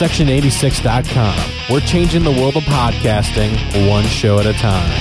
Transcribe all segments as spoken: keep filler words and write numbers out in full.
section eighty-six dot com. We're changing the world of podcasting one show at a time.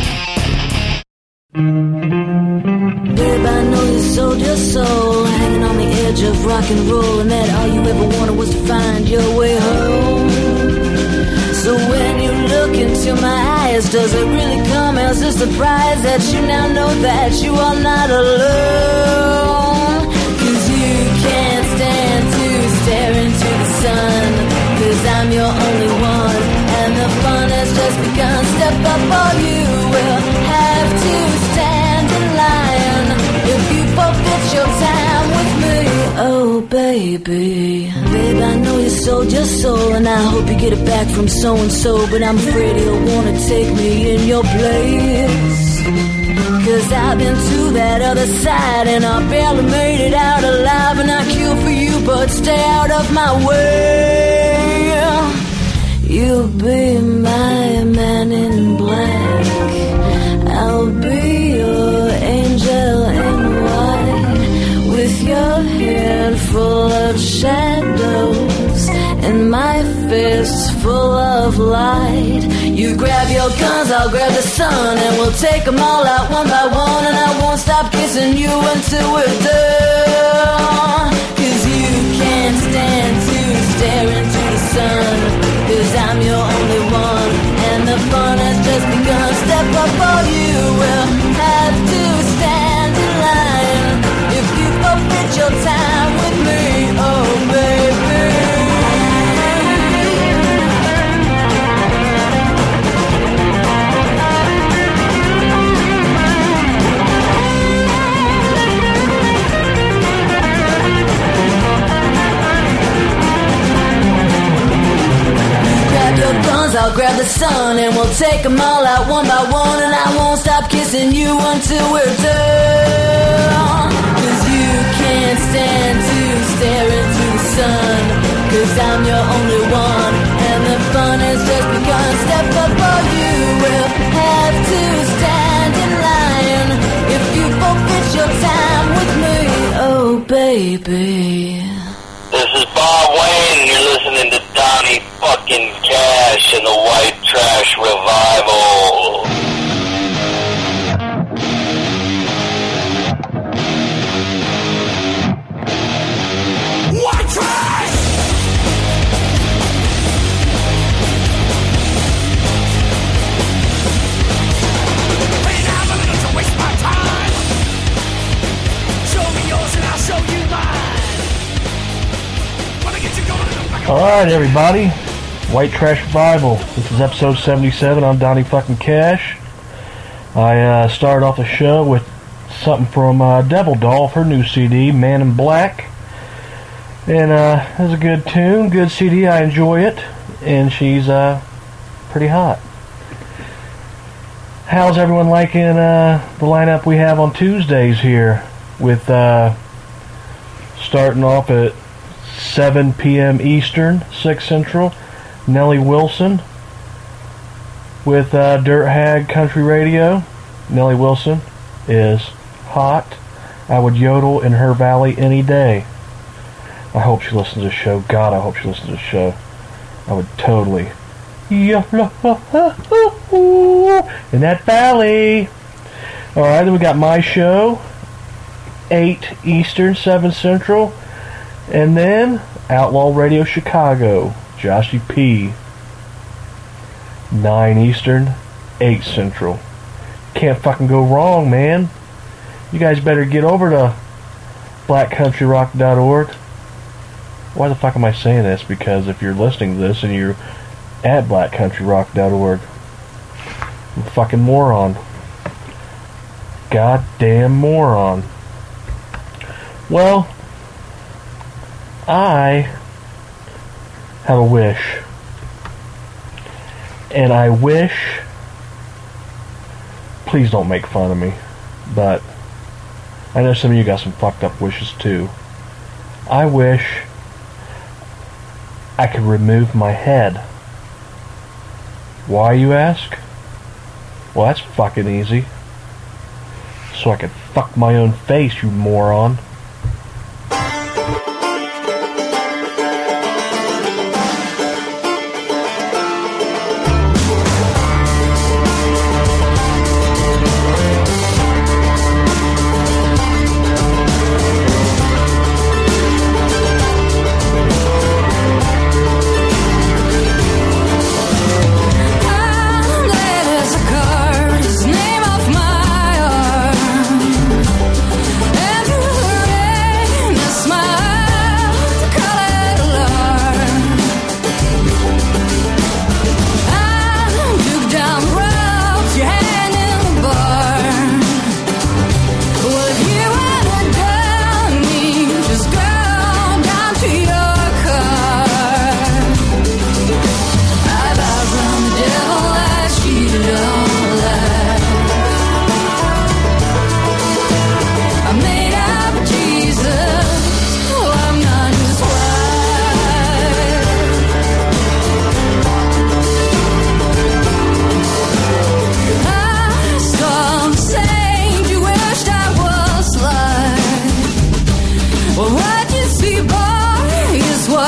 Babe, I know you sold your soul, hanging on the edge of rock and roll, and that all you ever wanted was to find your way home. So when you look into my eyes, does it really come as a surprise that you now know that you are not alone? Cause you can't stand to stare into the sun, cause I'm your only one, and the fun has just begun. Step up or you will have to stand in line if you forfeit your time with me. Oh baby, babe, I know you sold your soul, and I hope you get it back from so-and-so, but I'm afraid he'll wanna take me in your place. Cause I've been to that other side, and I barely made it out alive, and I kill for you, but stay out of my way. You'll be my man in black, I'll be your angel in white, with your head full of shadows and my fists full of light. You grab your guns, I'll grab the sun, and we'll take them all out one by one, and I won't stop kissing you until we're done. Cause you can't stand to stare into the sun, cause I'm your only one, and the fun has just begun. Step up or you will have to stand in line if you forfeit your time with me, oh baby. Your guns, I'll grab the sun, and we'll take them all out one by one, and I won't stop kissing you until we're done. Cause you can't stand to stare into the sun, cause I'm your only one, and the fun has just begun. Step up or you will have to stand in line if you forfeit your time with me, oh baby. This is Bob Wayne, and you're listening to Donnie fucking Cash and the White Trash Revival. White Trash! Ain't have a minute to waste my time. Show me yours and I'll show you mine. Alright everybody, White Trash Revival. This is episode seventy-seven. I'm Donnie fucking Cash. I uh, started off the show with something from uh, Devil Doll, her new C D, Man in Black. And uh, it was a good tune, good C D, I enjoy it. And she's uh, pretty hot. How's everyone liking uh, the lineup we have on Tuesdays here? With uh, starting off at seven p.m. Eastern, six Central, Nellie Wilson with uh, Dirt Hag Country Radio. Nellie Wilson is hot. I would yodel in her valley any day. I hope she listens to the show. God, I hope she listens to the show. I would totally yodel in that valley. Alright, then we got my show, eight Eastern, seven Central. And then, Outlaw Radio Chicago, Joshy P. nine Eastern, eight Central. Can't fucking go wrong, man. You guys better get over to black country rock dot org. Why the fuck am I saying this? Because if you're listening to this and you're at black country rock dot org, I'm a fucking moron. Goddamn moron. Well, I have a wish, and I wish, please don't make fun of me, but I know some of you got some fucked up wishes too. I wish I could remove my head. Why, you ask? Well, that's fucking easy. So I could fuck my own face, you moron.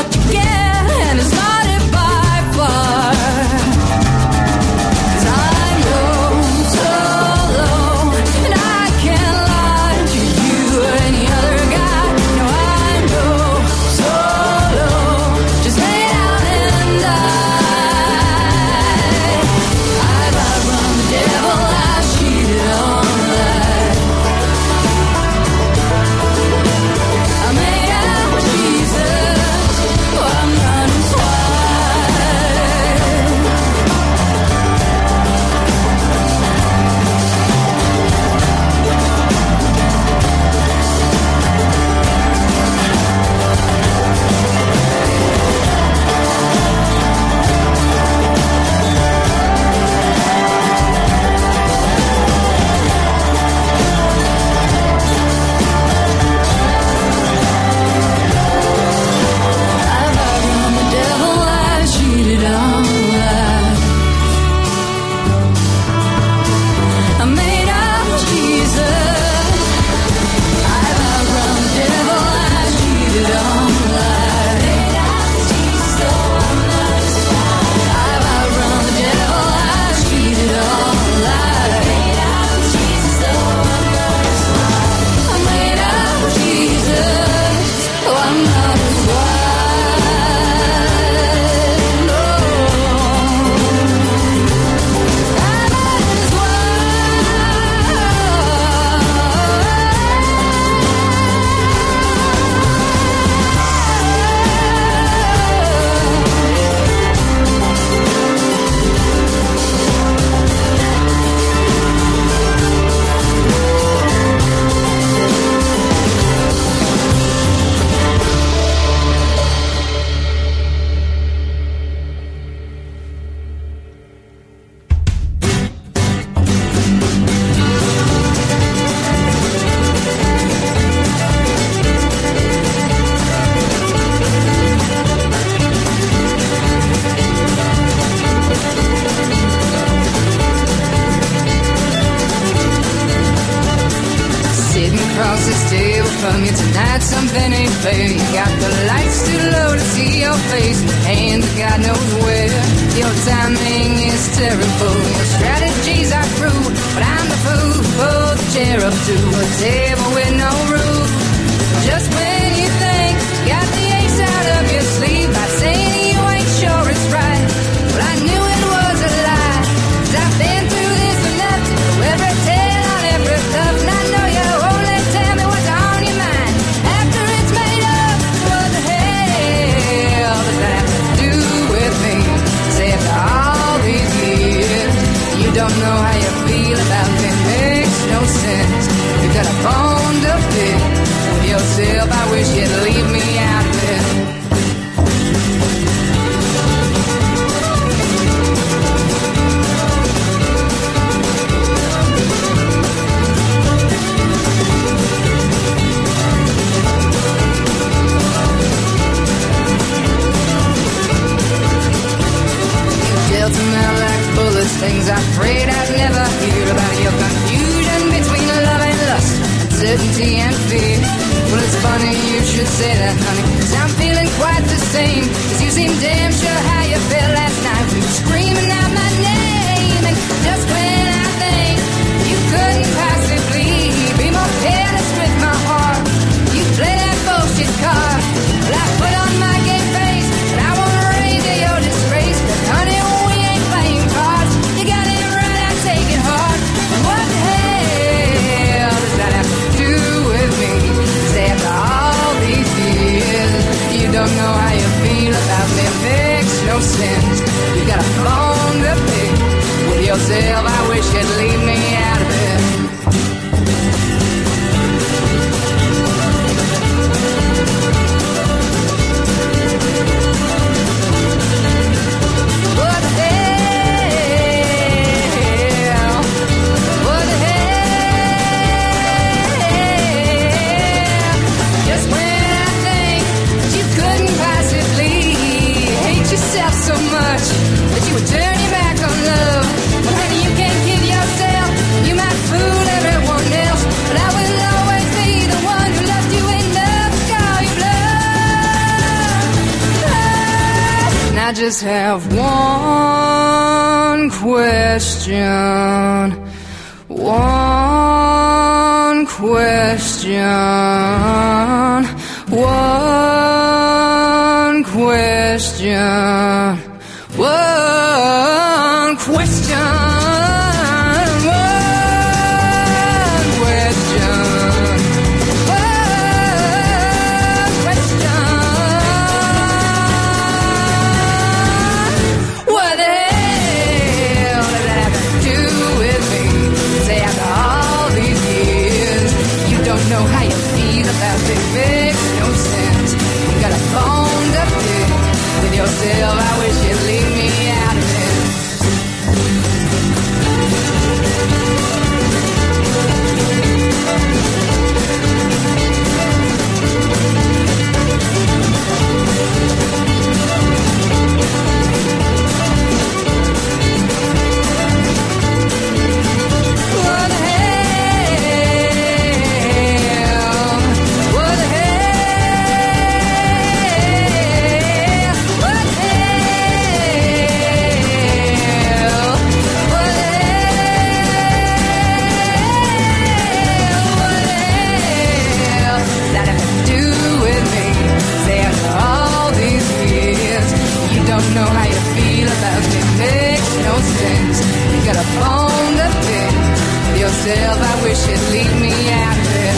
what you get, and it's not it by far. 'Cause I'm low, so low, and I can't lie to you or any other guy. No, I'm low, so low, just lay down and die. I've outrun the devil, I've cheated on life. I made out with Jesus, oh, I'm running wild. I've outrun the devil, I've cheated on life. I made out with Jesus. I've outrun the devil, I've cheated on life. Made out with Jesus, oh, I'm not as wild. I've outrun the devil, I've cheated on life. Made out with Jesus, oh, I'm not as wild. I made out with Jesus, oh, I'm not as wild. No, I'm not as sitting across this table from you tonight, something ain't fair. You got the lights too low to see your face, and your hands are God knows where. Your timing is terrible, your strategies are cruel, but I'm the fool who pulled the chair up to a table with no roof. Just when you think you got the ace out of your sleeve by saying you ain't sure it's right, well, I knew it was a lie, 'cause I've been through this enough to know every tale on every bluff, and I know you only tell me what's on your mind after it's made up. What the hell does that have to do with me? Say after all these years, you don't know how you feel about me. Makes no sense. You got a bone to pick with yourself. I wish you'd leave me out of it. Dealt them out like bullets, things I prayed I'd never hear about your confusion between love and lust, uncertainty and fear. Well, it's funny you should say that, honey, 'cause I'm feeling quite the same, 'cause you seem damn sure how you felt last night when you were screaming out my name. And just when I think you couldn't possibly be more careless with my heart, you play that bullshit card. Well, I put on my game face, and I won't raise to your disgrace, but honey, we ain't playing cards. You got it right, I take it hard. What the hell does that have to do with me? 'Cause after all these years, you don't know how you feel about me. Makes no sense. You got a bone to pick with yourself. I wish you'd leave me out of it. What the hell? What the hell? Just when I think that you couldn't possibly hate yourself so much that you would turn your back on love. Well, honey, you can't kid yourself. You might fool everyone else, but I will always be the one who loved you enough to call you bluff. I just have one question, one question, one question, one question. Yourself, I wish you'd leave me out of it. What the hell? What the hell? Don't know how you feel about me, makes no sense. You got a bone to pick with yourself, I wish you'd leave me out of it.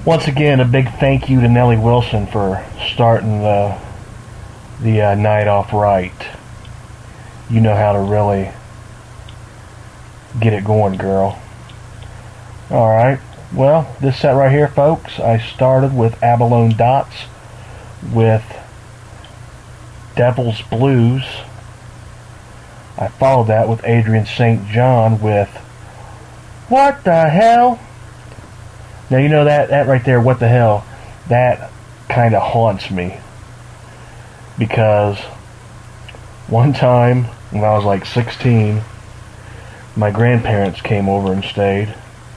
Once again, a big thank you to Nellie Wilson for starting the, the uh, night off right. You know how to really get it going, girl. Alright, well, this set right here, folks, I started with Abalone Dots with Devil's Blues. I followed that with Adrian Saint John with What the Hell? Now, you know that, that right there, what the hell, that kind of haunts me. Because one time, when I was like sixteen, my grandparents came over and stayed.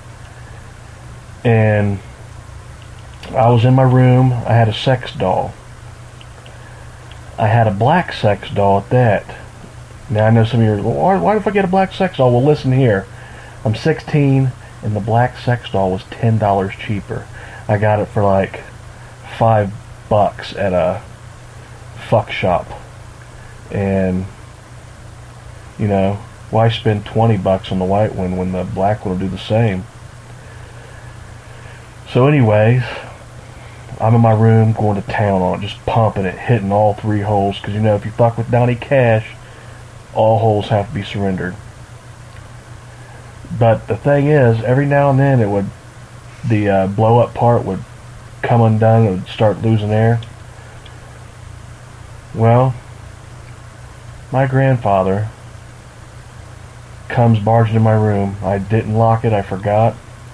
And I was in my room. I had a sex doll. I had a black sex doll at that. Now, I know some of you are, well, why, why did I get a black sex doll? Well, listen here. I'm sixteen, and the black sex doll was ten dollars cheaper. I got it for like five bucks at a fuck shop. And, you know, why spend twenty bucks on the white one when the black one will do the same? So anyways, I'm in my room going to town on it, just pumping it, hitting all three holes, because, you know, if you fuck with Donnie Cash, all holes have to be surrendered. But the thing is, every now and then it would, the uh, blow up part would come undone, it would start losing air. Well, my grandfather comes barging in my room. I didn't lock it, I forgot.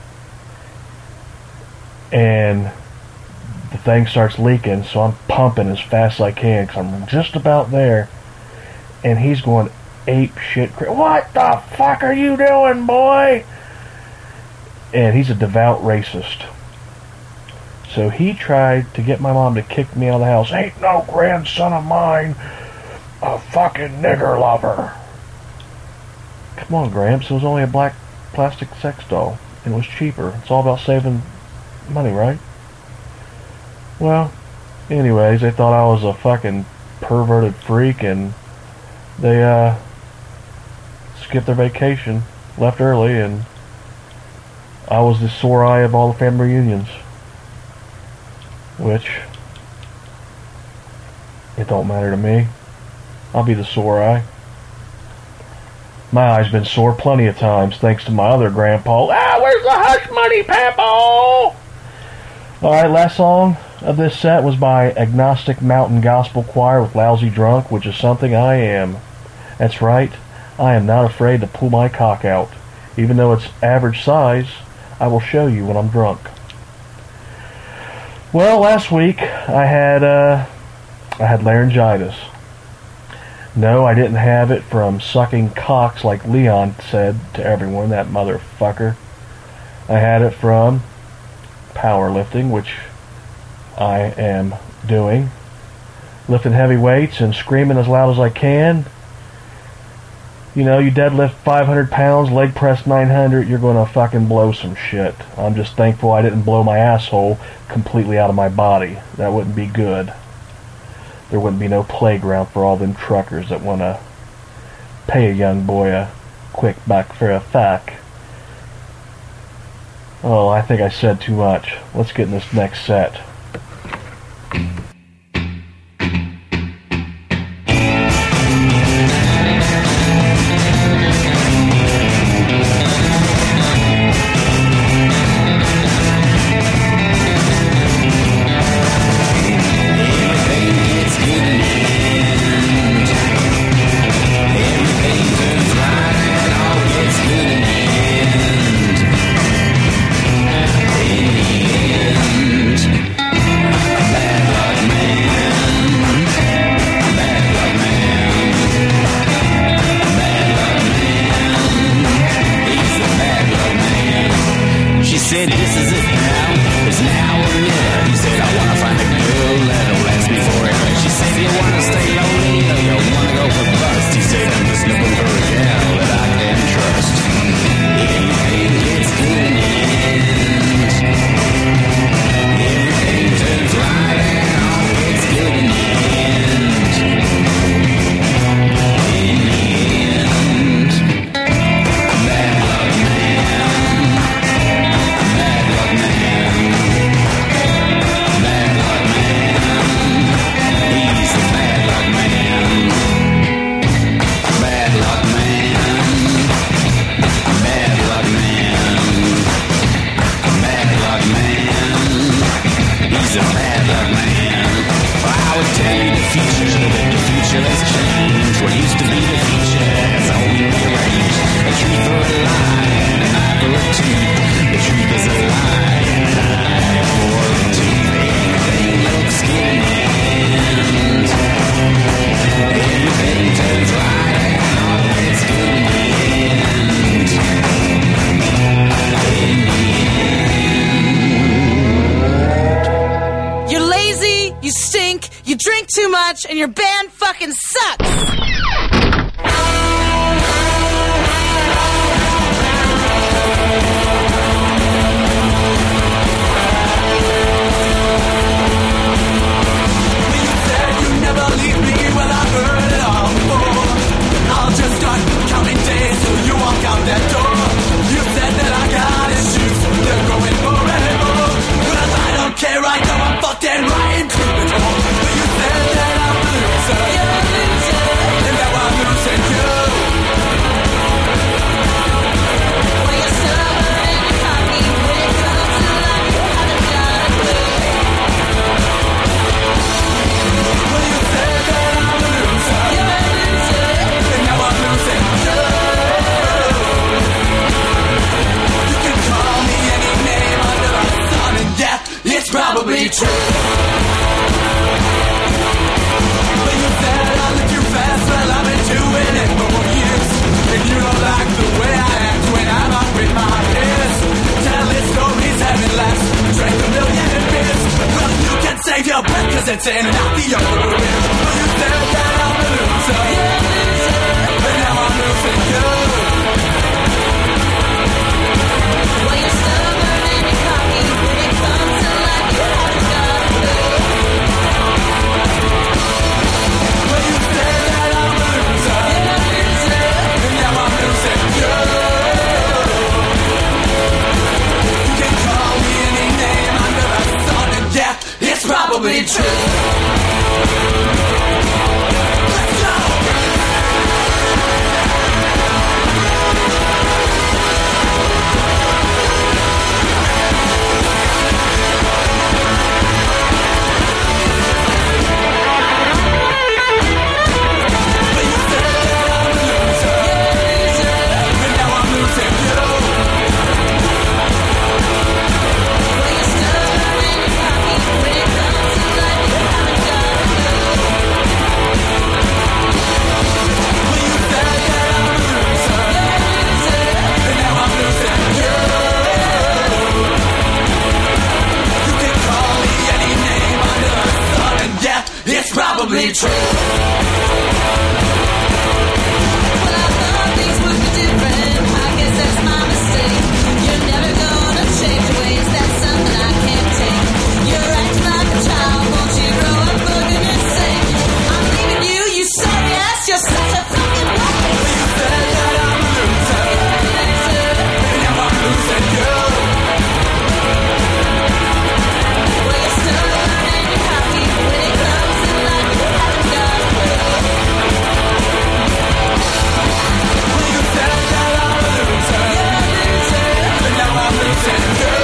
And the thing starts leaking, so I'm pumping as fast as I can, because I'm just about there. And he's going ape shit. What the fuck are you doing, boy? And he's a devout racist. So he tried to get my mom to kick me out of the house. Ain't no grandson of mine a fucking nigger lover. Come on, Gramps. It was only a black plastic sex doll. And it was cheaper. It's all about saving money, right? Well, anyways, they thought I was a fucking perverted freak, and they uh, skipped their vacation, left early, and I was the sore eye of all the family reunions. Which, it don't matter to me. I'll be the sore eye. My eye's been sore plenty of times, thanks to my other grandpa. Ah, where's the hush money, Papa? Alright, last song of this set was by Agnostic Mountain Gospel Choir with Lousy Drunk, which is something I am. That's right, I am not afraid to pull my cock out. Even though it's average size, I will show you when I'm drunk. Well, last week I had uh, I had laryngitis. No, I didn't have it from sucking cocks like Leon said to everyone, that motherfucker. I had it from powerlifting, which I am doing. Lifting heavy weights and screaming as loud as I can. You know, you deadlift five hundred pounds, leg press nine hundred, you're going to fucking blow some shit. I'm just thankful I didn't blow my asshole completely out of my body. That wouldn't be good. There wouldn't be no playground for all them truckers that want to pay a young boy a quick buck for a fuck. Oh, I think I said too much. Let's get in this next set. Everything too much, and your band fucking sucks. Never leave me, well I've heard it all before. I'll just start counting days till you walk out that door. You said that I got issues, they're going forever. Well I don't care, I know I'm fucking right into the door. But you said that I'm a loser, you're a loser, and now I'm losing you. Well you're stubborn and you're cocky, when it comes to life you haven't got a clue. Well you said that I'm a loser, you're a loser, and now I'm losing you. You can call me any name under the sun, and yeah, it's probably true. But you said I look too fast, well I've been doing it for years. And you don't like the way I act when I'm up with my peers. Telling stories, having laughs, drank a million beers. Well you can save your breath cause it's in and out the other ear. Well you said that I'm a loser, you're a loser, but now I'm losing you. Well you're stubborn and you're cocky, when it comes to life you haven't got a clue. Well you said that I'm a loser, you're a loser, and now I'm losing you. You can call me any name under the sun, and yeah, it's probably true. Let's go! But you said that I'm a loser, and now I'm losing you. Well you're stubborn and you're cocky, when it comes to life you haven't got a clue. Well you said that I'm a loser, you're a loser, and now I'm losing you. You can call me any name under the sun, and yeah, it's probably true. Well I thought things would be different, I guess that's my mistake. You're never gonna change your ways, that's something I can't take. You're acting like a child, won't you grow up for goodness sake? I'm leaving you, you sorry ass, you're such a fucking waste. Well you said that I'm a loser, you're a loser, and now I'm losing you. Well you're stubborn and you're cocky, when it comes to life you haven't got a clue. Well you said that I'm a loser, you're a loser, and now I'm losing you.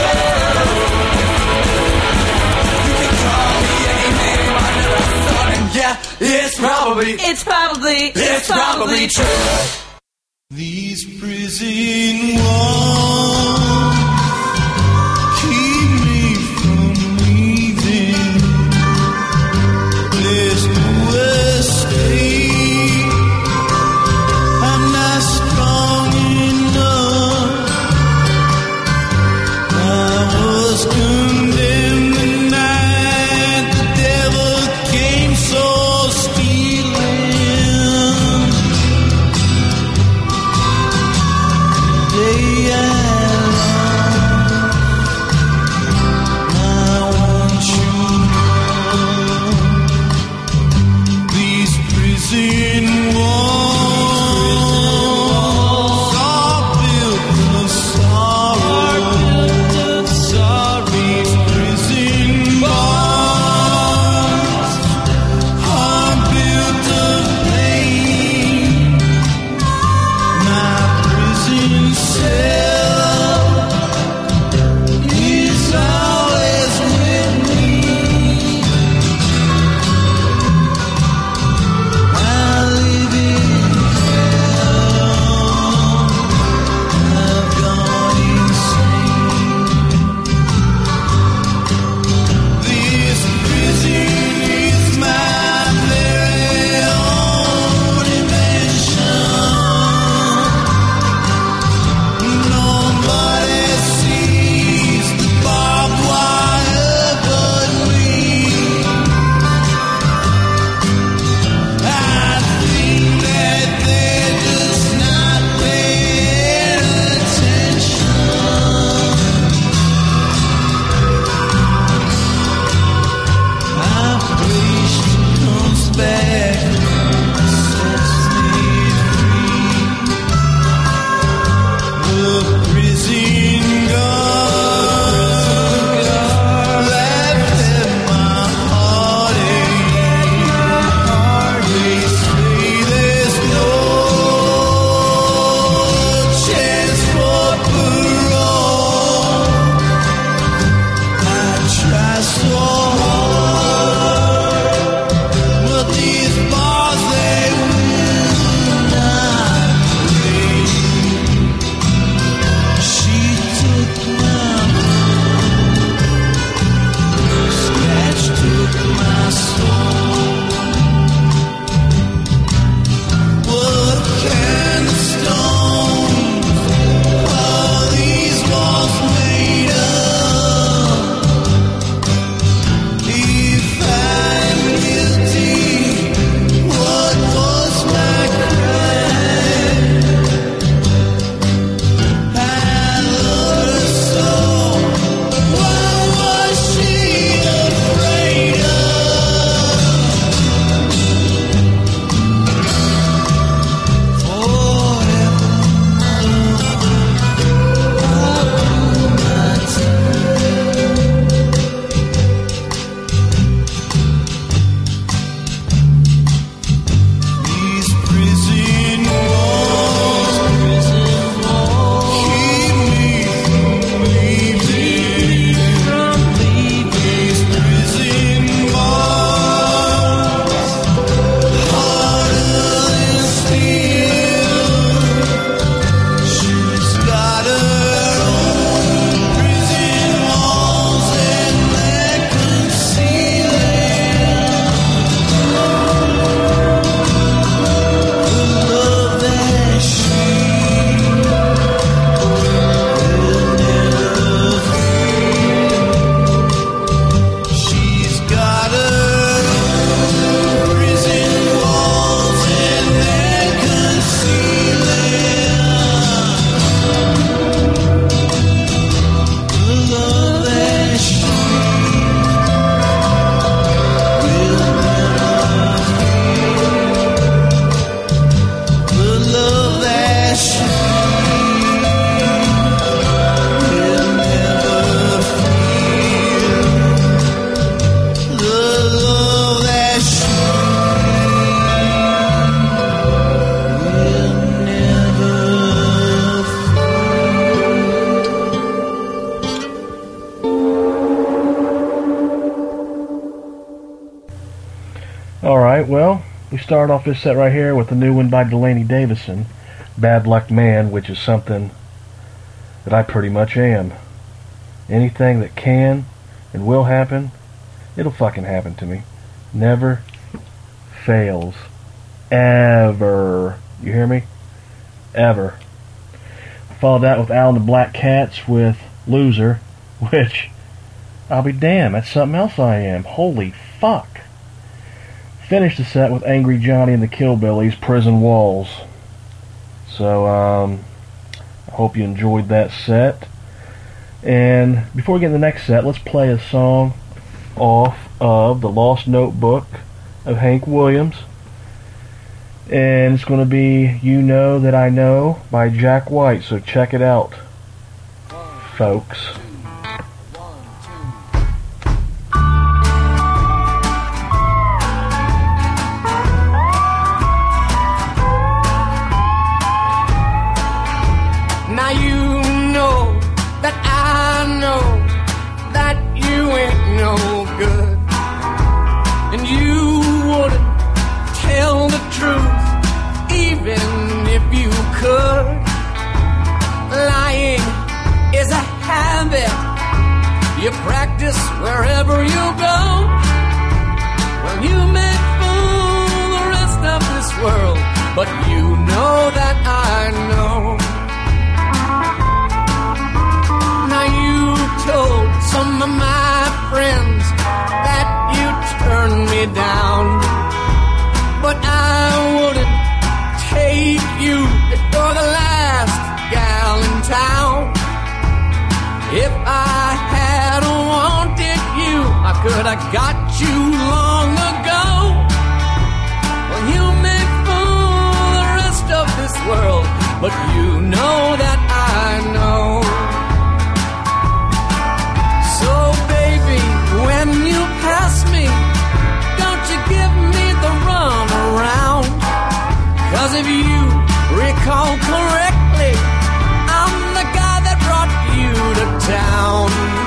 You can call me any name under the sun, and yeah, it's probably, It's probably, it's probably true. These prison walls keep me from breathing. There's no escape. I'm not strong enough. I was condemned the night the devil came so stealing. Day Alright, well, we start off this set right here with the new one by Delaney Davison, Bad Luck Man, which is something that I pretty much am. Anything that can and will happen, it'll fucking happen to me. Never fails. Ever. You hear me? Ever. I followed that with Al and the Black Cats with Loser, which, I'll be damned, that's something else I am. Holy fuck. Finished the set with Angry Johnny and the Killbillies, Prison Walls. So, um, I hope you enjoyed that set. And before we get in the next set, let's play a song off of The Lost Notebook of Hank Williams. And it's going to be You Know That I Know by Jack White. So check it out, folks. Now you know that I know that you ain't no good, and you wouldn't tell the truth even if you could. Lying is a habit you practice wherever you go. Well, you may fool the rest of this world, but you know that I know. Now you told some of my friends that you turned me down, but I wouldn't take you if you're the last gal in town. If I had wanted you, I could have got you long ago. Well, you may fool the rest of this world, but you know that I know. So baby, when you pass me, don't you give me the run around. 'Cause if you recall correctly, I'm the guy that brought you to town.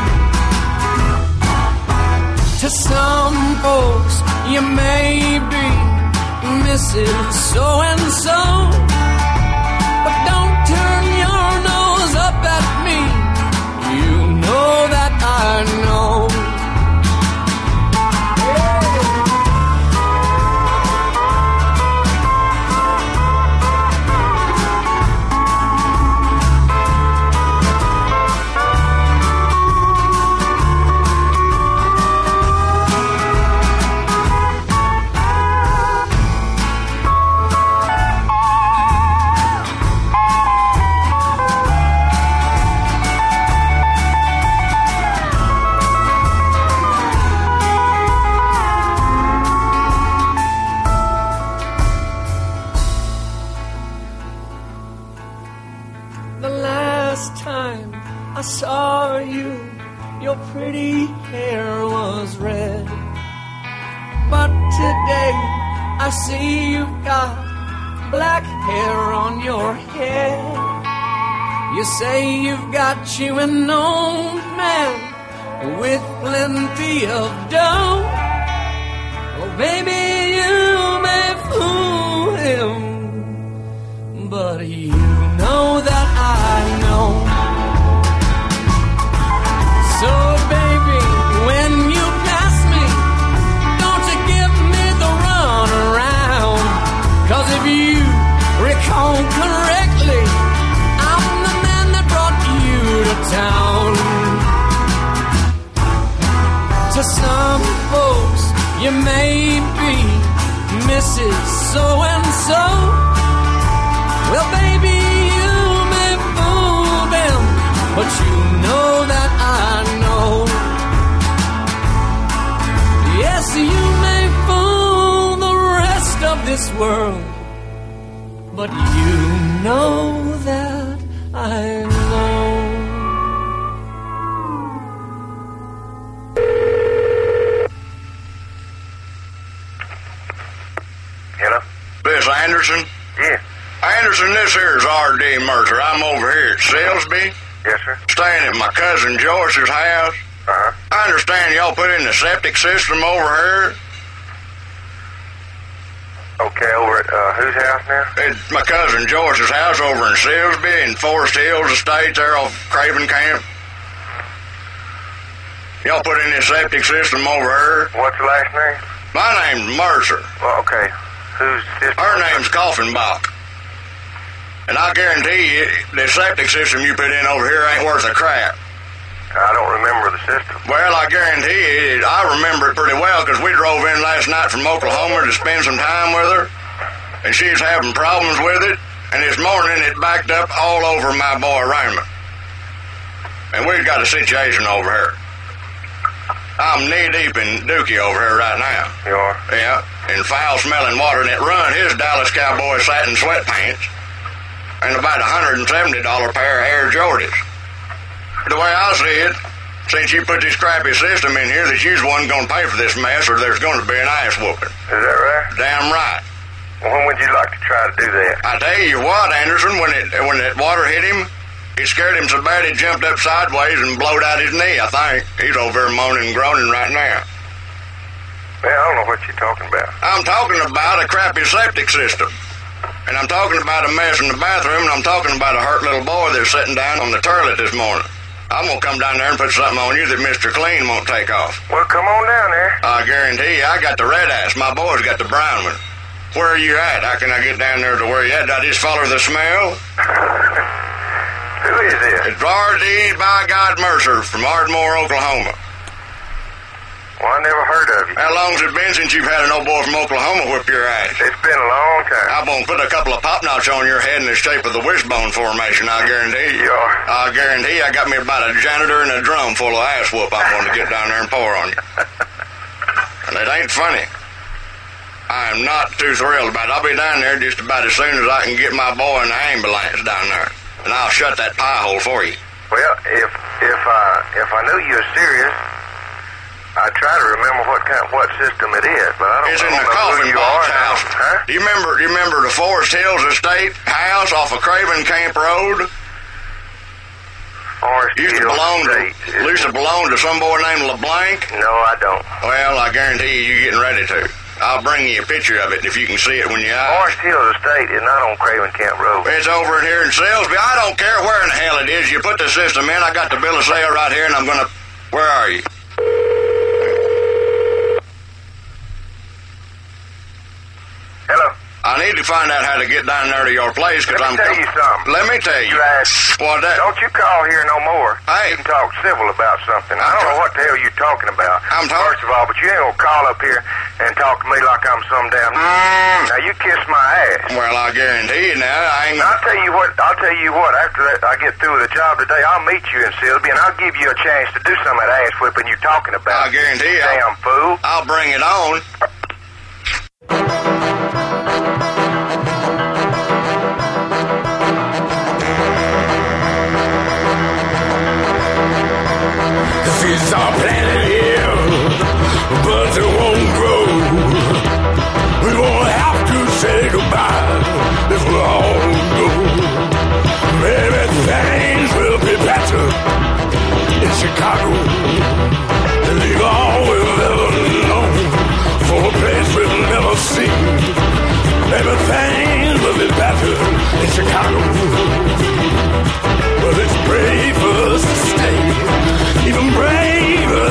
To some folks, you may be Missus So-and-so, but don't turn your nose up at me. You know that I know. I saw you, your pretty hair was red. But today I see you've got black hair on your head. You say you've got you an old man with plenty of dough. Well, baby, you may fool him, but you know that I know. So baby, when you pass me, don't you give me the run around. 'Cause if you recall correctly, I'm the man that brought you to town. To some folks, you may be Missus So-and-so. Well baby, you may fool them, but you know that I know. Yes, you may fool the rest of this world, but you know that I know. Hello? This Anderson? Yeah. Anderson, this here is R D Mercer. I'm over here at Salisbury. Yes, sir. Staying at my cousin Joyce's house. Uh-huh. I understand y'all put in the septic system over here. Okay, over at uh, whose house now? It's my cousin Joyce's house over in Silsby in Forest Hills Estate there off Craven Camp. Y'all put in this septic system over her. What's the last name? My name's Mercer. Well, okay. Who's sister? Her name's Coffenbach. And I guarantee you, the septic system you put in over here ain't worth a crap. I don't remember the system. Well, I guarantee you, I remember it pretty well because we drove in last night from Oklahoma to spend some time with her, and she was having problems with it, and this morning it backed up all over my boy Raymond. And we've got a situation over here. I'm knee-deep in Dookie over here right now. You are? Yeah, in foul-smelling water, and it run his Dallas Cowboy satin sweatpants and about a one hundred seventy dollars pair of Air Jordans. The way I see it, since you put this crappy system in here, that you's one going to pay for this mess, or there's going to be an ass whooping. Is that right? Damn right. Well, when would you like to try to do that? I tell you what, Anderson, when it when that water hit him, it scared him so bad he jumped up sideways and blowed out his knee, I think. He's over there moaning and groaning right now. Well, I don't know what you're talking about. I'm talking about a crappy septic system. And I'm talking about a mess in the bathroom, and I'm talking about a hurt little boy that's sitting down on the toilet this morning. I'm going to come down there and put something on you that Mister Clean won't take off. Well, come on down there. I guarantee you, I got the red ass. My boy's got the brown one. Where are you at? How can I get down there to where you at? I just follow the smell? Who is this? It's R D by God Mercer from Ardmore, Oklahoma. Well, I never heard of you. How long's it been since you've had an old boy from Oklahoma whip your ass? It's been a long time. I'm going to put a couple of pop knots on your head in the shape of the wishbone formation, I guarantee you. Yeah. I guarantee you I got me about a janitor and a drum full of ass whoop I'm going to get down there and pour on you. And it ain't funny. I am not too thrilled about it. I'll be down there just about as soon as I can get my boy in the ambulance down there. And I'll shut that pie hole for you. Well, if if I if I knew you were serious, I try to remember what kind, what system it is, but I don't It's know in the who coffin you box are now. house. Huh? Do you remember? Do you remember the Forest Hills Estate house off of Craven Camp Road? Forest Used to Hills belong to Estate. used to belong to some boy named LeBlanc. No, I don't. Well, I guarantee you, you're getting ready to. I'll bring you a picture of it if you can see it when you out. Forest Hills Estate is not on Craven Camp Road. It's over here in Silsby. I don't care where in the hell it is. You put the system in. I got the bill of sale right here, and I'm gonna. Where are you? Hello. I need to find out how to get down there to your place because Let I'm. me tell you something. Let me tell you. You ass. What that? Don't you call here no more. Hey. You can talk civil about something. I don't know what the hell you're talking about. I'm talking. First of all, but you ain't gonna call up here and talk to me like I'm some damn. Mm. Now you kiss my ass. Well, I guarantee you now. I ain't. I'll tell you what. I'll tell you what. After that, I get through with the job today, I'll meet you in Silsby, and I'll give you a chance to do some of that ass whipping you're talking about. I guarantee you. Damn fool. I'll bring it on. Seeds are planted here, but they won't grow. We won't have to say goodbye if we all go. Maybe things will be better in Chicago. Leave all we've ever known for a place we've never seen. Maybe things will be better in Chicago. But it's brave for us to stay, even braver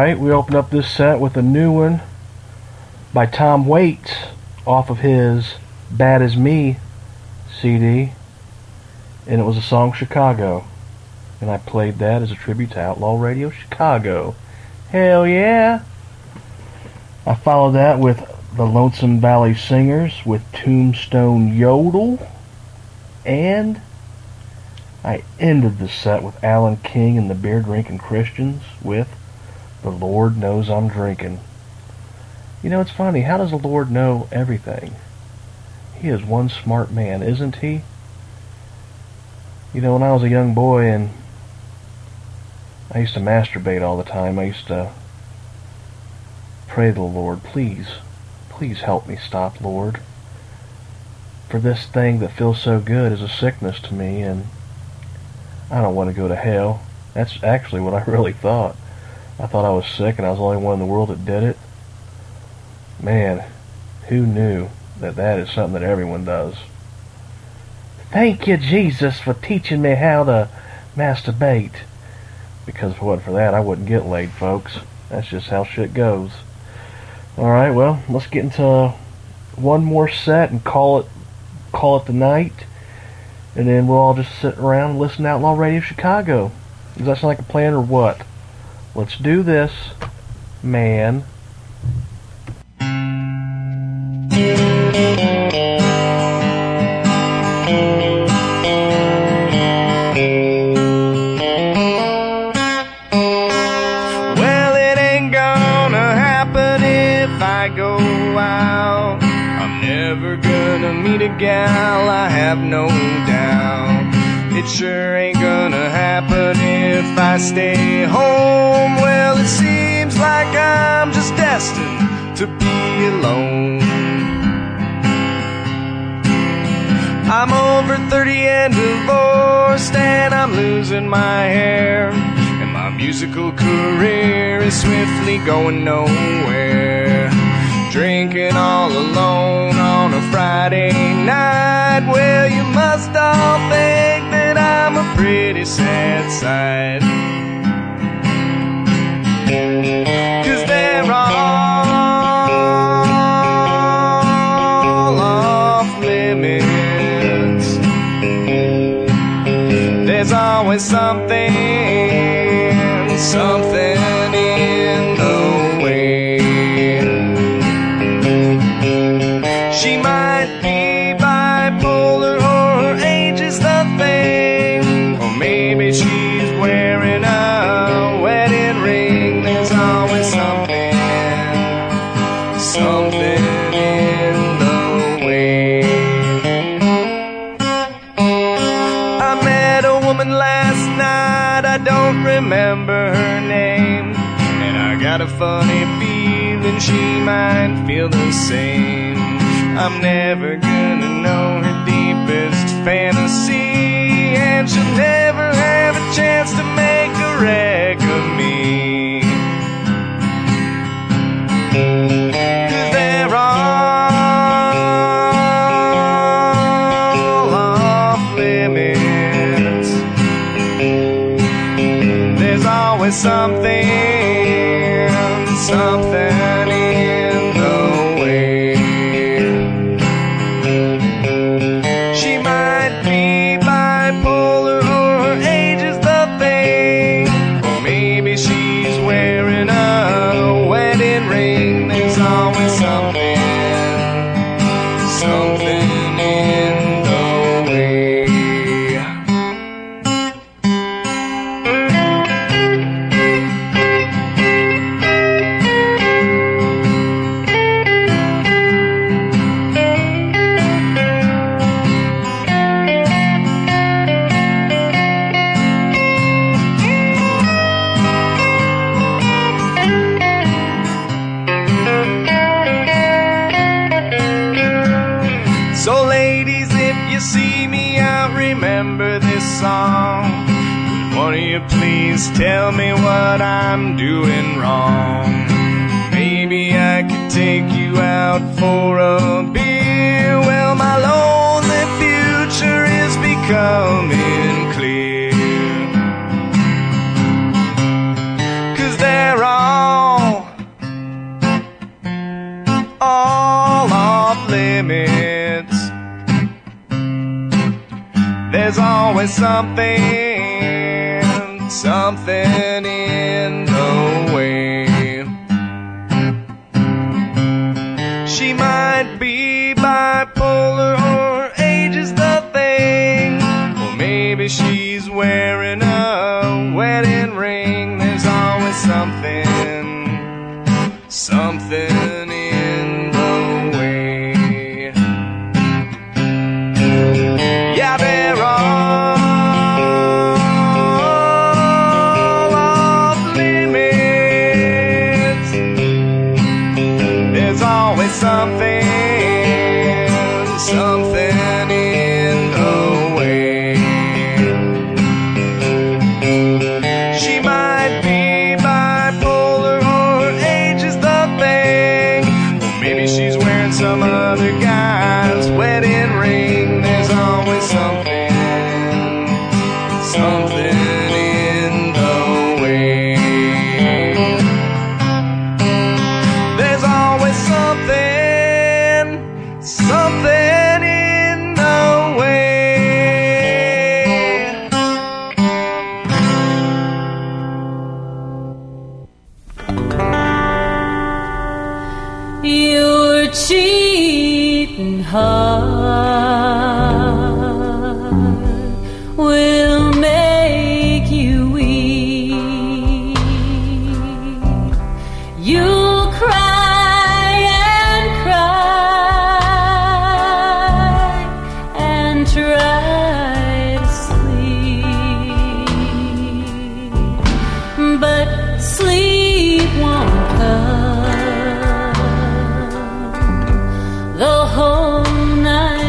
Alright, we opened up this set with a new one by Tom Waits off of his Bad As Me C D, and it was the song Chicago, and I played that as a tribute to Outlaw Radio Chicago. Hell yeah! I followed that with the Lonesome Valley Singers with Tombstone Yodel, and I ended the set with Alan King and the Beer Drinking Christians with The Lord Knows I'm Drinking. You know, it's funny, how does the Lord know everything? He is one smart man, isn't he? You know, when I was a young boy and I used to masturbate all the time, I used to pray to the Lord, please, please help me stop, Lord. For this thing that feels so good is a sickness to me, and I don't want to go to hell. That's actually what I really thought. I thought I was sick and I was the only one in the world that did it. Man, who knew that that is something that everyone does? Thank you, Jesus, for teaching me how to masturbate. Because if it wasn't for that, I wouldn't get laid, folks. That's just how shit goes. Alright, well, let's get into one more set and call it call it the night. And then we'll all just sit around and listen to Outlaw Radio Chicago. Does that sound like a plan or what? Let's do this, man. Well, it ain't gonna happen if I go out. I'm never gonna meet a gal, I have no doubt. It sure ain't gonna happen if I stay home. Well, it seems like I'm just destined to be alone. I'm over thirty and divorced, and I'm losing my hair, and my musical career is swiftly going nowhere. Drinking all alone on a Friday night. Well, you must all think that I'm a pretty sad sight. 'Cause they're all off limits. There's always something, something in the way. She might be bipolar, or her age is the thing, or maybe she's wearing a wedding ring. There's always something, something in the way. I met a woman last night, I don't remember her name, and I got a funny feeling she might feel the same. I'm never gonna know her deepest fantasy, and she'll never have a chance to make a wreck of me. 'Cause they're all off limits. There's always something, something in the way. She might be bipolar, or her age is the thing, or maybe she's wearing a wedding ring. There's always something, something in the way. So ladies, if you see me out, remember this song. Could one of you please tell me what I'm doing wrong? Maybe I could take you out for a beer. Well, my lonely future is becoming clear. 'Cause they're all off limits. There's always something, something in the way. She might be bipolar or age is the thing, or maybe she's wearing a wedding ring. There's always something, something in the way. Yeah, they're all off limits. There's always something, something in the way. She might be bipolar or age is the thing, or maybe she's wearing some other guy's wedding ring. There's always something, something in the way. There's always something, something in the way. Your cheating heart will make you weep. You'll cry and cry and try to sleep, but sleep won't come the whole night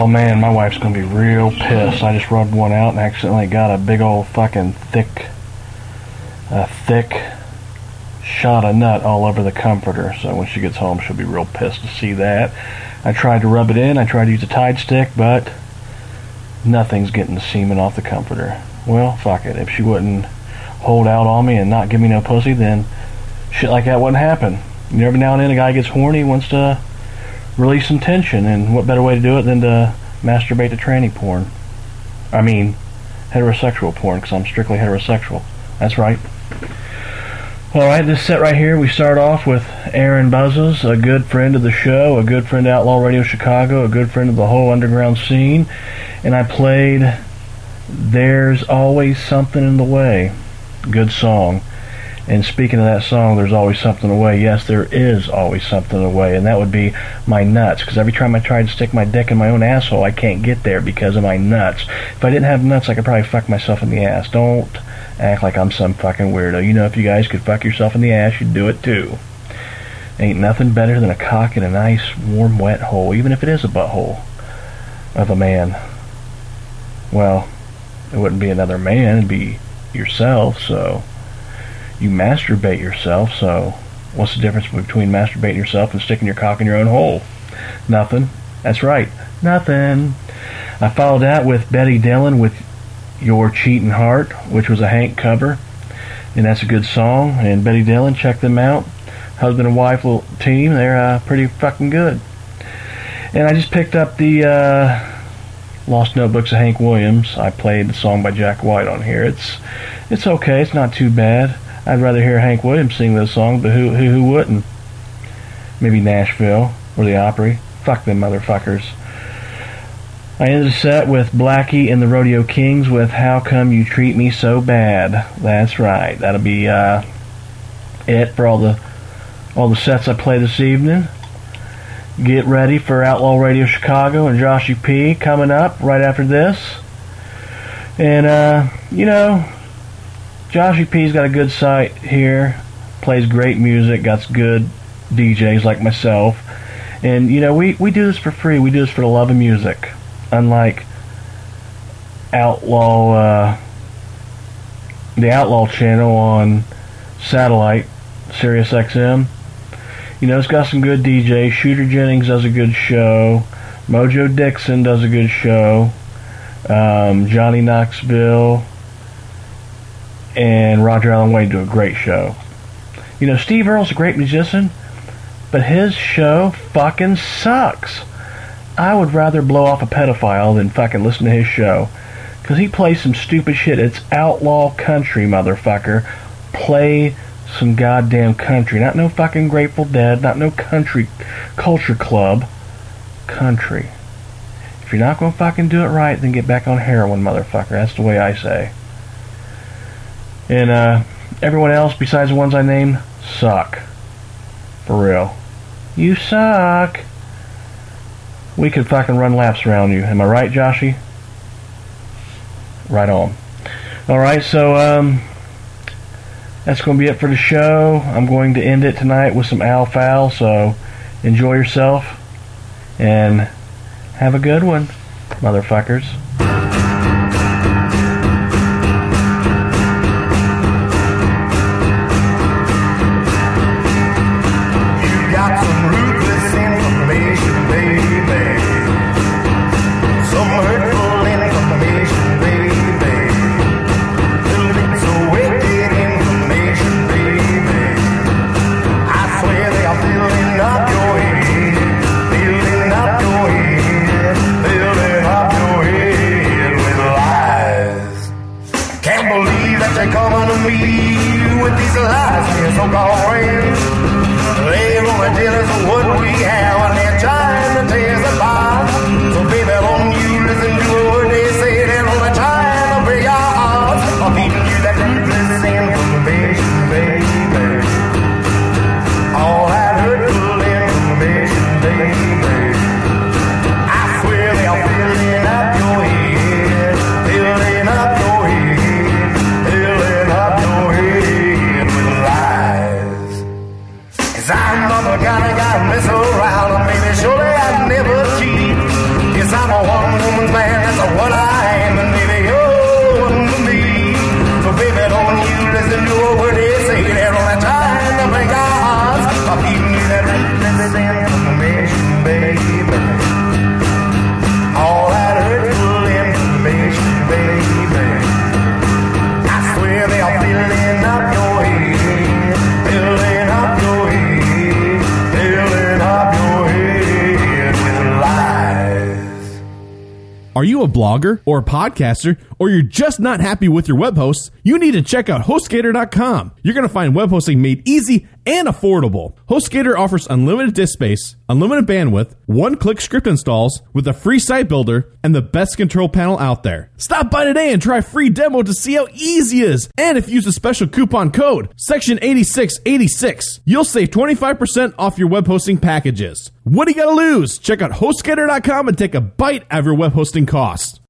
Oh man, my wife's gonna be real pissed. I just rubbed one out and accidentally got a big old fucking thick, a thick shot of nut all over the comforter. So when she gets home, she'll be real pissed to see that. I tried to rub it in. I tried to use a Tide stick, but nothing's getting the semen off the comforter. Well, fuck it. If she wouldn't hold out on me and not give me no pussy, then shit like that wouldn't happen. You know, every now and then a guy gets horny, wants to release some tension, and what better way to do it than to masturbate to tranny porn? I mean, heterosexual porn, because I'm strictly heterosexual. That's right. Alright, this set right here, we start off with Aaron Buzzes, a good friend of the show, a good friend of Outlaw Radio Chicago, a good friend of the whole underground scene, and I played There's Always Something in the Way. Good song. And speaking of that song, There's Always Something in the Way, yes, there is always something in the way, and that would be my nuts, because every time I try to stick my dick in my own asshole, I can't get there because of my nuts. If I didn't have nuts, I could probably fuck myself in the ass. Don't act like I'm some fucking weirdo. You know, if you guys could fuck yourself in the ass, you'd do it too. Ain't nothing better than a cock in a nice, warm, wet hole, even if it is a butthole of a man. Well, it wouldn't be another man, it'd be yourself, so you masturbate yourself, so what's the difference between masturbating yourself and sticking your cock in your own hole? Nothing. That's right. Nothing. I followed that with Betty Dillon with Your Cheatin' Heart, which was a Hank cover, and that's a good song. And Betty Dillon, check them out. Husband and wife little team, they're uh, pretty fucking good. And I just picked up the uh, Lost Notebooks of Hank Williams. I played the song by Jack White on here. It's it's okay. It's not too bad. I'd rather hear Hank Williams sing this song, but who, who who wouldn't? Maybe Nashville or the Opry. Fuck them motherfuckers. I ended the set with Blackie and the Rodeo Kings with How Come You Treat Me So Bad. That's right. That'll be uh, it for all the all the sets I play this evening. Get ready for Outlaw Radio Chicago and Joshy P coming up right after this. And uh, you know, Joshy P's got a good site here, plays great music, got good D Js like myself, and you know, we, we do this for free, we do this for the love of music, unlike Outlaw, uh, the Outlaw channel on satellite, Sirius X M. You know, it's got some good D Js. Shooter Jennings does a good show, Mojo Dixon does a good show, um, Johnny Knoxville and Roger Allen Wade do a great show. You know, Steve Earle's a great musician, but his show fucking sucks. I would rather blow off a pedophile than fucking listen to his show, because he plays some stupid shit. It's outlaw country, motherfucker. Play some goddamn country. Not no fucking Grateful Dead, not no country culture club. Country. If you're not gonna fucking do it right, then get back on heroin, motherfucker. That's the way I say. And uh, everyone else besides the ones I named suck. For real. You suck. We could fucking run laps around you. Am I right, Joshy? Right on. Alright, so um, that's going to be it for the show. I'm going to end it tonight with some Al Foul, so enjoy yourself and have a good one, motherfuckers. I'm not the kind of guy to mess around, and maybe surely I never cheat. you a blogger or a podcaster, or you're just not happy with your web hosts, you need to check out HostGator dot com. You're going to find web hosting made easy and affordable. HostGator offers unlimited disk space, unlimited bandwidth, one-click script installs with a free site builder, and the best control panel out there. Stop by today and try a free demo to see how easy it is. And if you use a special coupon code, section eighty-six eighty-six, you'll save twenty-five percent off your web hosting packages. What do you got to lose? Check out HostGator dot com and take a bite out of your web hosting costs.